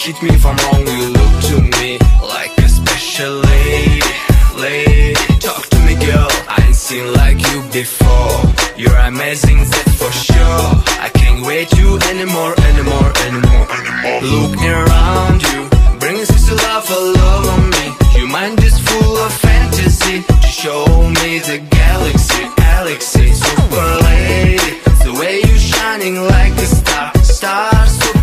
Hit me if I'm wrong, you look to me like a special lady. Lady, talk to me girl, I ain't seen like you before. You're amazing, that's for sure. I can't wait you anymore. Looking around you, bringing sense to life all over me. Your mind is full of fantasy to show me the galaxy. Super lady, the way you shining like a star. Super